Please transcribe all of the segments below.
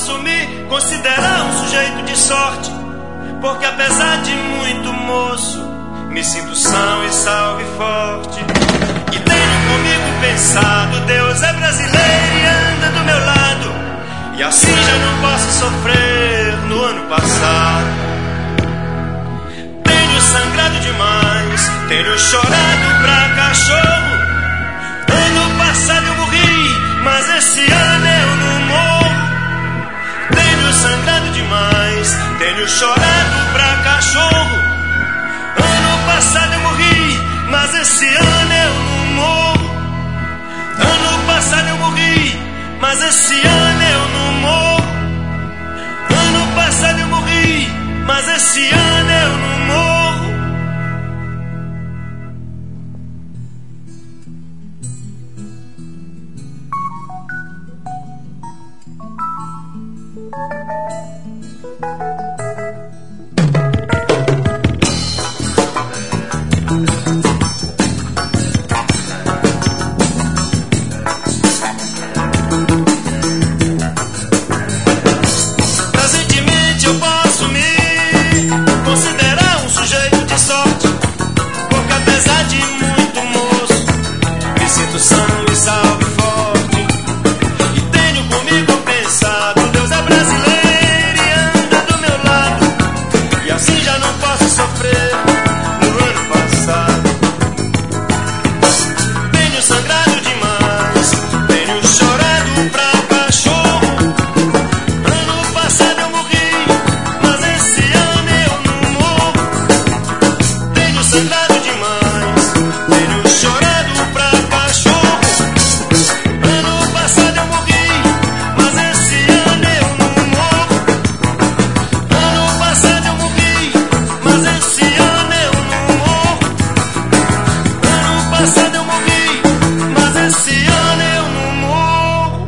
posso me considerar um sujeito de sorte, porque apesar de muito moço, me sinto são e salvo e forte. E tenho comigo pensado, Deus é brasileiro e anda do meu lado, e assim já não posso sofrer no ano passado. Tenho sangrado demais, tenho chorado pra cachorro. Ano passado eu morri, mas esse ano eu não morro. Tenho sangrado demais, tenho chorado pra cachorro. Ano passado eu morri, mas esse ano eu não morro. Ano passado eu morri, mas esse ano eu não morro. Ano passado eu morri, mas esse ano eu não morro. Presentemente eu posso me considerar um sujeito de sorte, porque apesar de muito moço, me sinto são e salvo e forte. E tenho comigo pensado, Deus é brasileiro e anda do meu lado, e assim já não posso sofrer no ano passado. Tenho sangrado demais, tenho chorado pra cachorro. Ano passado eu morri, mas esse ano eu não morro. Tenho sangrado demais, tenho chorado pra cachorro. Ano passado eu morri, mas esse ano eu não morro. Ano passado eu morri, mas esse ano eu não morro. Ano passado eu morri, mas esse ano eu não morro.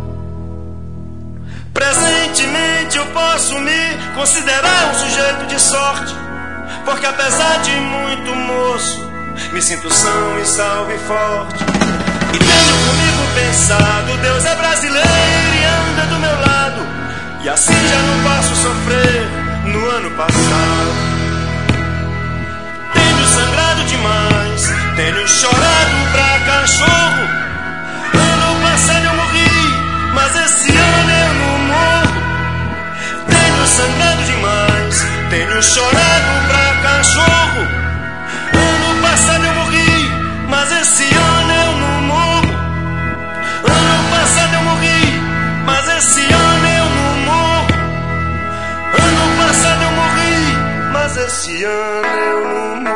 Presentemente eu posso me considerar um sujeito de sorte, porque apesar de muito moço, me sinto são e salvo e forte. E tenho comigo pensado, Deus é brasileiro e anda do meu lado, e assim já não posso sofrer no ano passado. Tenho sangrado demais, tenho chorado pra cachorro. Ano passado eu morri, mas esse ano eu não morro. Tenho sangrado demais, tenho chorado pra cachorro. Ano passado eu morri, mas esse ano eu não morro. Ano passado eu morri, mas esse ano eu não morro. Ano passado eu morri, mas esse ano eu não morro.